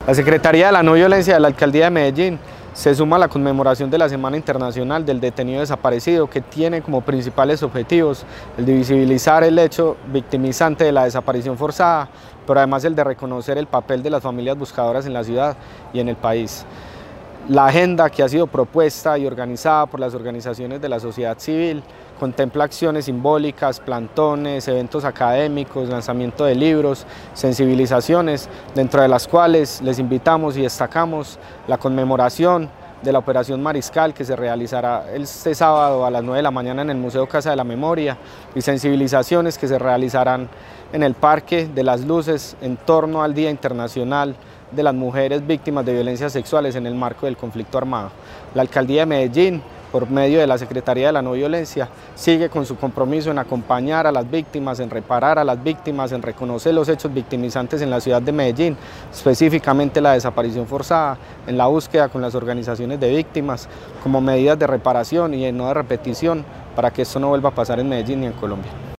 La Secretaría de la No Violencia de la Alcaldía de Medellín se suma a la conmemoración de la Semana Internacional del Detenido Desaparecido, que tiene como principales objetivos el de visibilizar el hecho victimizante de la desaparición forzada, pero además el de reconocer el papel de las familias buscadoras en la ciudad y en el país. La agenda que ha sido propuesta y organizada por las organizaciones de la sociedad civil contempla acciones simbólicas, plantones, eventos académicos, lanzamiento de libros, sensibilizaciones, dentro de las cuales les invitamos y destacamos la conmemoración de la Operación Mariscal, que se realizará este sábado a las 9 de la mañana en el Museo Casa de la Memoria, y sensibilizaciones que se realizarán en el Parque de las Luces en torno al Día Internacional de las Mujeres Víctimas de Violencias Sexuales en el marco del conflicto armado. La Alcaldía de Medellín, por medio de la Secretaría de la No Violencia, sigue con su compromiso en acompañar a las víctimas, en reparar a las víctimas, en reconocer los hechos victimizantes en la ciudad de Medellín, específicamente la desaparición forzada, en la búsqueda con las organizaciones de víctimas, como medidas de reparación y de no de repetición, para que esto no vuelva a pasar en Medellín ni en Colombia.